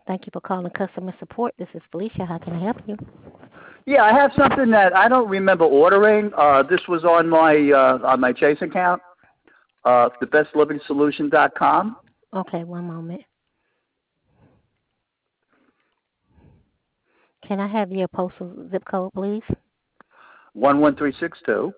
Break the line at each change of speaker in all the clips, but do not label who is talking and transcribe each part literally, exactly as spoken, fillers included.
Thank you for calling customer support. This is Felicia. How can I help you?
Yeah, I have something that I don't remember ordering. Uh, this was on my uh, on my Chase account, uh, the best living solution dot com.
Okay, one moment. Can I have your postal zip code, please?
one one three six two.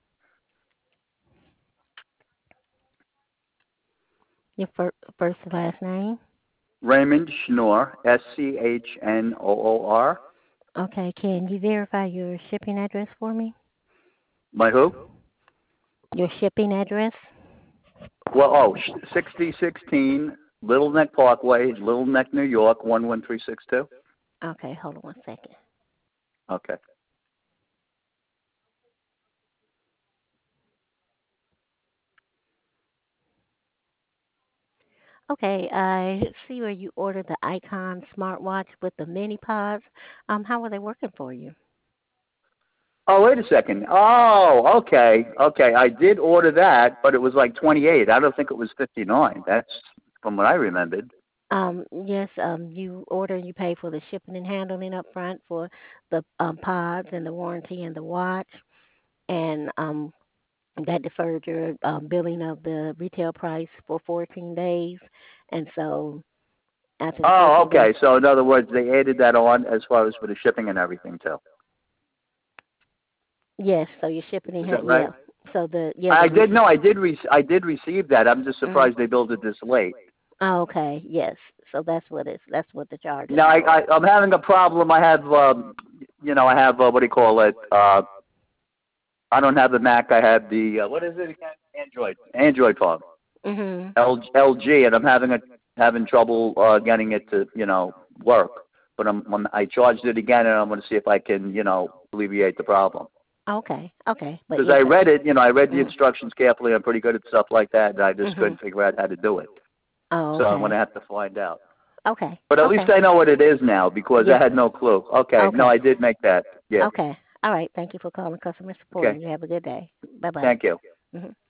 Your fir- first and last name?
Raymond Schnoor, S C H N O O R.
Okay, can you verify your shipping address for me?
My who?
Your shipping address?
Well, oh, sixty sixteen Little Neck Parkway, Little Neck, New York, one one three six two.
Okay, hold on one second.
Okay.
Okay, I see where you ordered the Icon smartwatch with the mini pods. Um, how were they working for you?
Oh, wait a second. Oh, okay, okay. I did order that, but it was like twenty-eight. I don't think it was fifty-nine. That's from what I remembered.
Um, yes, um, you order, you pay for the shipping and handling up front for the um, pods and the warranty and the watch, and um, that deferred your um, billing of the retail price for fourteen days. And so after the
Oh,
fourteen days,
okay. So in other words, they added that on as far as for the shipping and everything too.
yes, so your shipping and
Is that
ha-
right?
yeah. So the yeah the
I
re-
did no, I did re- I did receive that. I'm just
mm,
surprised they billed it this late.
oh, okay, yes. So that's what it's that's what the charge is
Now I,
for.
I I'm having a problem. I have um, you know, I have uh, what do you call it? Uh, I don't have the Mac. I have the uh, what is it again? Android. Android phone.
Mhm.
L, LG, and I'm having a having trouble uh, getting it to you know work. But I'm, I'm I charged it again, and I'm going to see if I can you know alleviate the problem.
Okay, okay, but
Because
yes.
I
Uh,
read it, you know, I read the
mm,
instructions carefully. I'm pretty good at stuff like that, and I just
mhm.
couldn't figure out how to do it.
Oh,
So I'm going
okay.
to have to find out.
Okay.
But at least
Okay.
I know what it is now because I
Yes.
had no clue. Okay, no,
Okay.
I did make that. Yeah.
Okay. All right. Thank you for calling customer support,
Okay.
and you have a good day. Bye bye.
Thank you.
Hmm